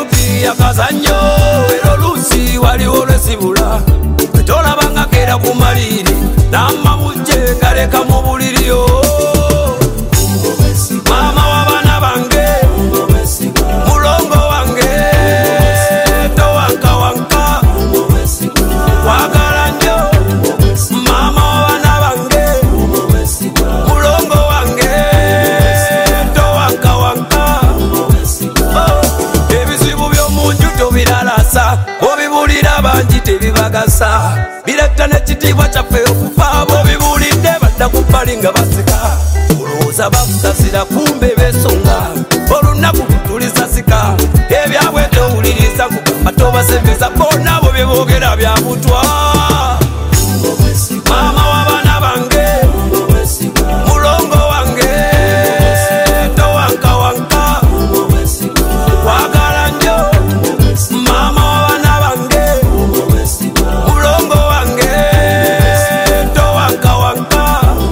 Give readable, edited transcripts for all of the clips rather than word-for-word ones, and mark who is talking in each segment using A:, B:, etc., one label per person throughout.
A: Bujuki yakazanyo ero lusi waliwo lwesibula tolabanga kera ku maliri n'amabujje galeka mu buliriyo mama w'abaana bange mulongo wange towankawanka wagala nnyo mama w'abaana bange mulongo wange towankawanka ebizibu by'omunju tobilalasa obibulira bangi tebibagasa biretta n'ekitiibwa kyaffe okufa bobibulidde badda ku bbali nga basika olowooza bakusasira kumbe beesonga olunaku tutulisasika ebyabwe towuliriza kugamba tobasembeza boona abo bye boogera bya butwa maama w'abaana bange mulongo wange towankawanka wagala nnyo mama w'abaana bange mulongo wange towankawanka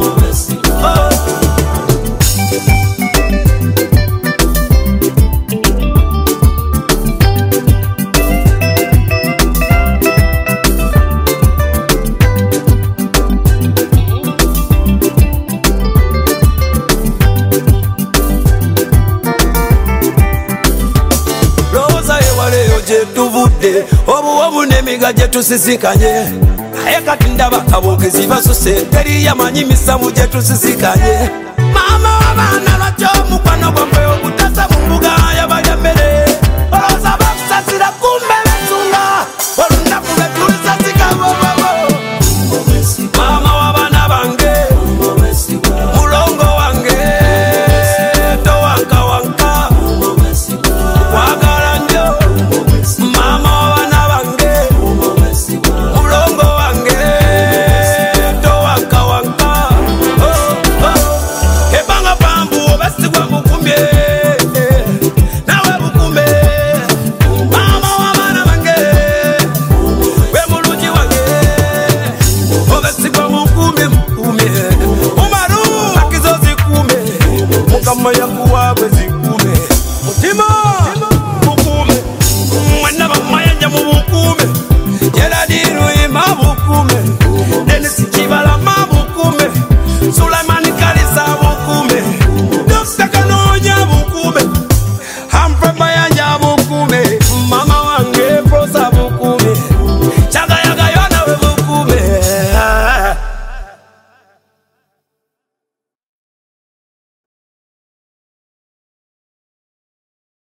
A: lowooza ewaleeyo gye tuvudde obuwobu n'emiga gye tusisikanye naye kati ndaba kaboogezi basuse teri yamanyi misamu gye tusisikanye maama w'abaana lwaki omukwano gwaffe